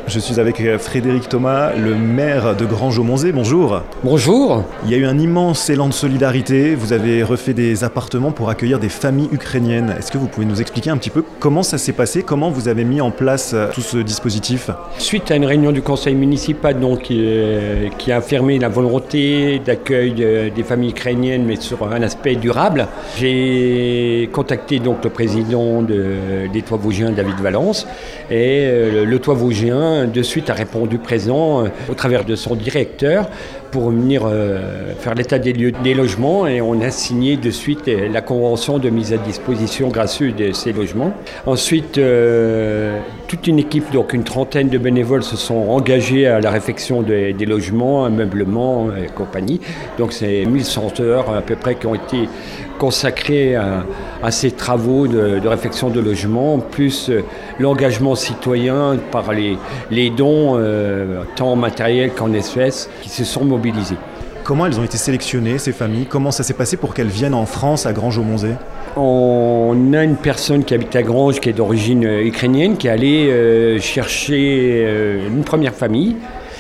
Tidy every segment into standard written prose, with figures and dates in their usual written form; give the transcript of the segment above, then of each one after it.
Je suis avec Frédéric Thomas, le maire de Grangeau-Monzé. Bonjour. Bonjour. Il y a eu un immense élan de solidarité. Vous avez refait des appartements pour accueillir des familles ukrainiennes. Est-ce que vous pouvez nous expliquer un petit peu comment ça s'est passé, comment vous avez mis en place tout ce dispositif ? Suite à une réunion du conseil municipal qui a affirmé la volonté d'accueil des familles ukrainiennes, mais sur un aspect durable, j'ai contacté donc le président des Toits Vosgiens, David Valence, et le Toit Vosgien de suite a répondu présent au travers de son directeur pour venir faire l'état des lieux des logements, et on a signé de suite la convention de mise à disposition gracieuse de ces logements. Ensuite, toute une équipe, donc une trentaine de bénévoles se sont engagés à la réfection des logements, ameublement et compagnie. Donc c'est 1100 heures à peu près qui ont été consacrées à ces travaux de réfection de logements, plus l'engagement citoyen par les dons, tant matériels qu'en espèces, qui se sont mobilisés. Comment elles ont été sélectionnées, ces familles ? Comment ça s'est passé pour qu'elles viennent en France, à Grangeau-Monzé ? On a une personne qui habite à Granges, qui est d'origine ukrainienne, qui est allée chercher une première famille,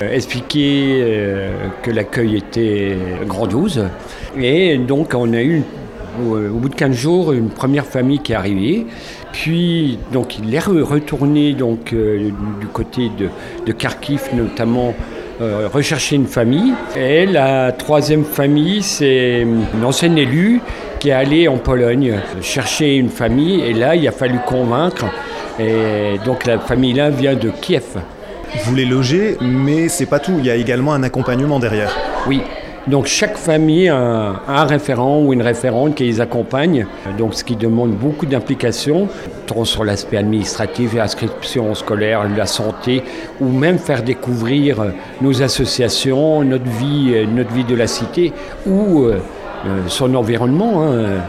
expliquer que l'accueil était grandiose. Et donc on a eu, au bout de 15 jours, une première famille qui est arrivée. Puis donc, il est retourné donc, du côté de Kharkiv, notamment, rechercher une famille. Et la troisième famille, c'est une ancienne élue qui est allée en Pologne chercher une famille. Et là, il a fallu convaincre. Et donc la famille-là vient de Kiev. Vous les logez, mais c'est pas tout. Il y a également un accompagnement derrière. Oui. Donc chaque famille a un référent ou une référente qui les accompagne, donc ce qui demande beaucoup d'implication, tant sur l'aspect administratif, l'inscription scolaire, la santé, ou même faire découvrir nos associations, notre vie de la cité, ou son environnement,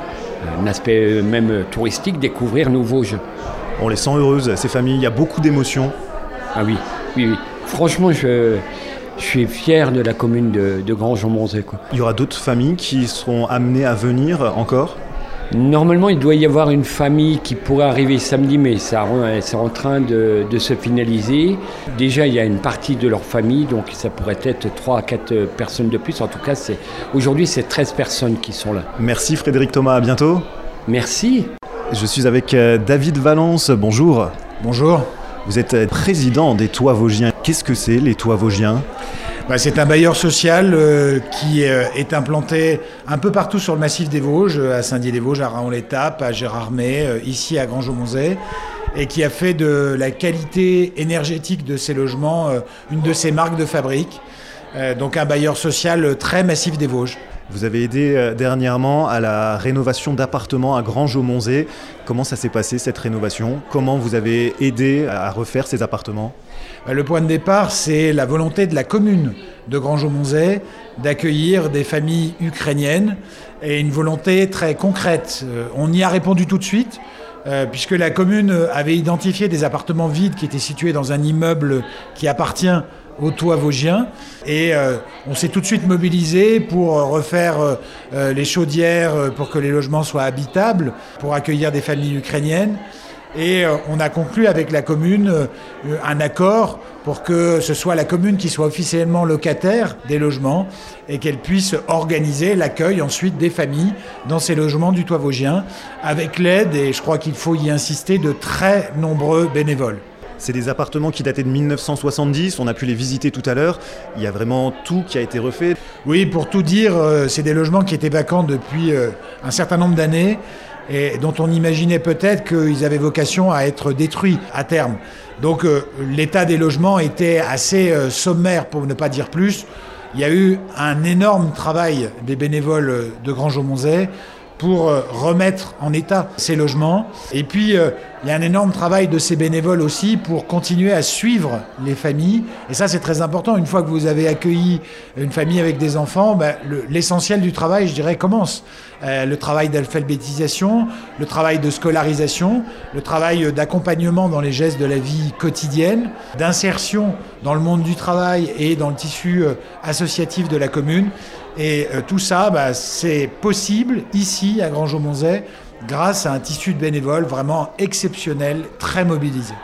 un aspect même touristique, découvrir nos Vosges. On les sent heureuses, ces familles, il y a beaucoup d'émotions. Ah oui. Franchement, je suis fier de la commune de Grangeau-Monzé. Il y aura d'autres familles qui seront amenées à venir encore ? Normalement, il doit y avoir une famille qui pourrait arriver samedi, mais c'est en train de se finaliser. Déjà, il y a une partie de leur famille, donc ça pourrait être 3 à 4 personnes de plus. En tout cas, aujourd'hui, c'est 13 personnes qui sont là. Merci Frédéric Thomas, à bientôt. Merci. Je suis avec David Valence, bonjour. Bonjour. Vous êtes président des Toits Vosgiens. Qu'est-ce que c'est, les Toits Vosgiens ? C'est un bailleur social qui est implanté un peu partout sur le massif des Vosges, à Saint-Dié-des-Vosges, à Raon-l'Étape, à Gérardmer, ici à Grangeau-Monzé, et qui a fait de la qualité énergétique de ces logements une de ses marques de fabrique. Donc un bailleur social très massif des Vosges. Vous avez aidé dernièrement à la rénovation d'appartements à Grangeau-Monzé. Comment ça s'est passé, cette rénovation ? Comment vous avez aidé à refaire ces appartements ? Le point de départ, c'est la volonté de la commune de Grangeau-Monzé d'accueillir des familles ukrainiennes, et une volonté très concrète. On y a répondu tout de suite, puisque la commune avait identifié des appartements vides qui étaient situés dans un immeuble qui appartient aux Toits Vosgiens, et on s'est tout de suite mobilisé pour refaire les chaudières pour que les logements soient habitables, pour accueillir des familles ukrainiennes. Et on a conclu avec la commune un accord pour que ce soit la commune qui soit officiellement locataire des logements et qu'elle puisse organiser l'accueil ensuite des familles dans ces logements du Toit Vosgien, avec l'aide, et je crois qu'il faut y insister, de très nombreux bénévoles. C'est des appartements qui dataient de 1970, on a pu les visiter tout à l'heure. Il y a vraiment tout qui a été refait. Oui, pour tout dire, c'est des logements qui étaient vacants depuis un certain nombre d'années, et dont on imaginait peut-être qu'ils avaient vocation à être détruits à terme. Donc l'état des logements était assez sommaire, pour ne pas dire plus. Il y a eu un énorme travail des bénévoles de Grangeau-Monzé pour remettre en état ces logements. Et puis, il y a un énorme travail de ces bénévoles aussi pour continuer à suivre les familles. Et ça, c'est très important. Une fois que vous avez accueilli une famille avec des enfants, l'essentiel du travail, je dirais, commence. Le travail d'alphabétisation, le travail de scolarisation, le travail d'accompagnement dans les gestes de la vie quotidienne, d'insertion dans le monde du travail et dans le tissu associatif de la commune. Et tout ça, c'est possible ici à Grangeau-Monzé grâce à un tissu de bénévoles vraiment exceptionnel, très mobilisé.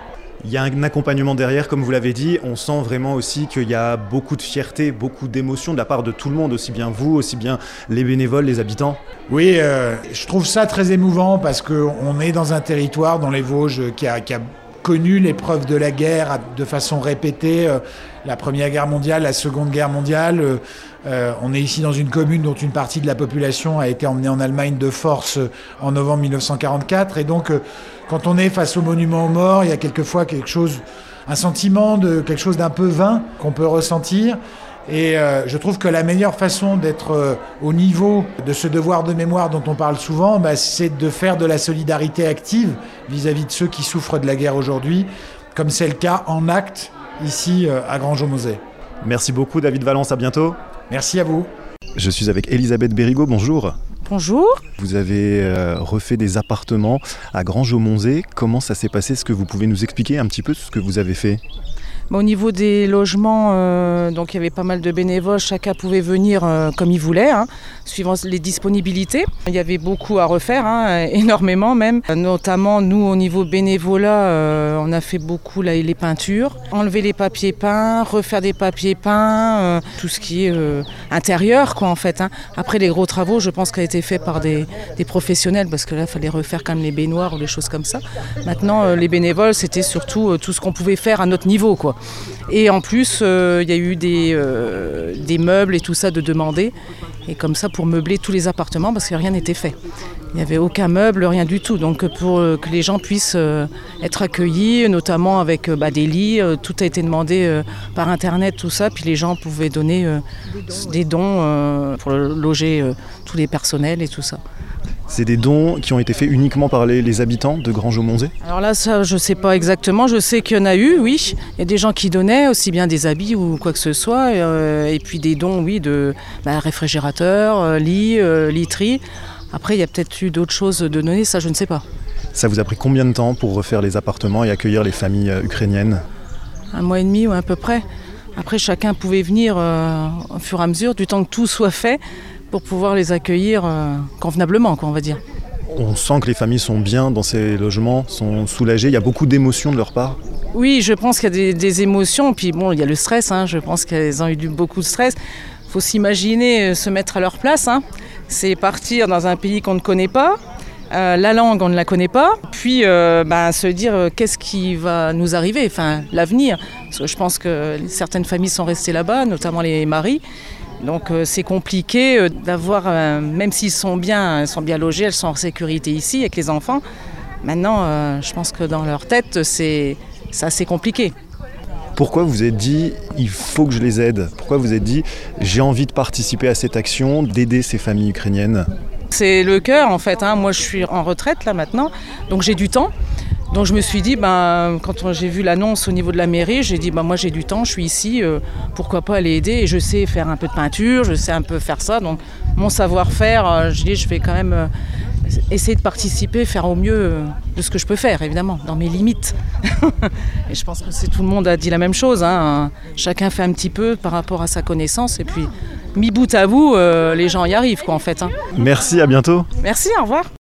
Il y a un accompagnement derrière, comme vous l'avez dit. On sent vraiment aussi qu'il y a beaucoup de fierté, beaucoup d'émotion de la part de tout le monde, aussi bien vous, aussi bien les bénévoles, les habitants. Oui, je trouve ça très émouvant parce qu'on est dans un territoire, dans les Vosges, qui a connu l'épreuve de la guerre de façon répétée, la Première Guerre mondiale, la Seconde Guerre mondiale. On est ici dans une commune dont une partie de la population a été emmenée en Allemagne de force en novembre 1944. Et donc, quand on est face au monument aux morts, il y a quelquefois un sentiment de quelque chose d'un peu vain qu'on peut ressentir. Et je trouve que la meilleure façon d'être au niveau de ce devoir de mémoire dont on parle souvent, c'est de faire de la solidarité active vis-à-vis de ceux qui souffrent de la guerre aujourd'hui, comme c'est le cas en acte ici à Grangeau-Mozais. Merci beaucoup David Valence, à bientôt. Merci à vous. Je suis avec Elisabeth Bérigaud, bonjour. Bonjour. Vous avez refait des appartements à Grangeau-Mozais. Comment ça s'est passé? Est-ce que vous pouvez nous expliquer un petit peu ce que vous avez fait? Au niveau des logements, donc il y avait pas mal de bénévoles, chacun pouvait venir comme il voulait, suivant les disponibilités. Il y avait beaucoup à refaire, énormément même. Notamment nous au niveau bénévolat, on a fait beaucoup les peintures, enlever les papiers peints, refaire des papiers peints, tout ce qui est intérieur quoi en fait. Après les gros travaux, je pense, qui a été fait par des professionnels parce que là il fallait refaire quand même les baignoires ou des choses comme ça. Maintenant les bénévoles c'était surtout tout ce qu'on pouvait faire à notre niveau quoi. Et en plus, il y a eu des meubles et tout ça de demander. Et comme ça, pour meubler tous les appartements, parce que rien n'était fait. Il n'y avait aucun meuble, rien du tout. Donc pour que les gens puissent être accueillis, notamment avec des lits, tout a été demandé par Internet, tout ça. Puis les gens pouvaient donner des dons pour loger tous les personnels et tout ça. C'est des dons qui ont été faits uniquement par les habitants de Grangeau-Mozais? Alors là, ça, je ne sais pas exactement. Je sais qu'il y en a eu, oui. Il y a des gens qui donnaient aussi bien des habits ou quoi que ce soit. Et puis des dons, oui, de réfrigérateur, lit, literie. Après, il y a peut-être eu d'autres choses de donner, ça, je ne sais pas. Ça vous a pris combien de temps pour refaire les appartements et accueillir les familles ukrainiennes? 1 mois et demi ou à peu près. Après, chacun pouvait venir au fur et à mesure, du temps que tout soit fait, pour pouvoir les accueillir convenablement, quoi, on va dire. On sent que les familles sont bien dans ces logements, sont soulagées, il y a beaucoup d'émotions de leur part. Oui, je pense qu'il y a des émotions, puis bon, il y a le stress, je pense qu'elles ont eu beaucoup de stress. Il faut s'imaginer se mettre à leur place, c'est partir dans un pays qu'on ne connaît pas, la langue on ne la connaît pas, puis se dire qu'est-ce qui va nous arriver, l'avenir. Parce que je pense que certaines familles sont restées là-bas, notamment les maris. Donc c'est compliqué d'avoir, même s'ils sont bien logés, elles sont en sécurité ici avec les enfants. Maintenant, je pense que dans leur tête, c'est assez compliqué. Pourquoi vous êtes dit, il faut que je les aide? Pourquoi vous êtes dit, j'ai envie de participer à cette action, d'aider ces familles ukrainiennes? C'est le cœur en fait. Moi je suis en retraite là maintenant, donc j'ai du temps. Donc je me suis dit, quand j'ai vu l'annonce au niveau de la mairie, j'ai dit, moi j'ai du temps, je suis ici, pourquoi pas aller aider? Et je sais faire un peu de peinture, je sais un peu faire ça. Donc mon savoir-faire, je vais quand même essayer de participer, faire au mieux de ce que je peux faire, évidemment, dans mes limites. Et je pense que tout le monde a dit la même chose. Chacun fait un petit peu par rapport à sa connaissance. Et puis, mis bout à bout, les gens y arrivent, quoi, en fait. Merci, à bientôt. Merci, au revoir.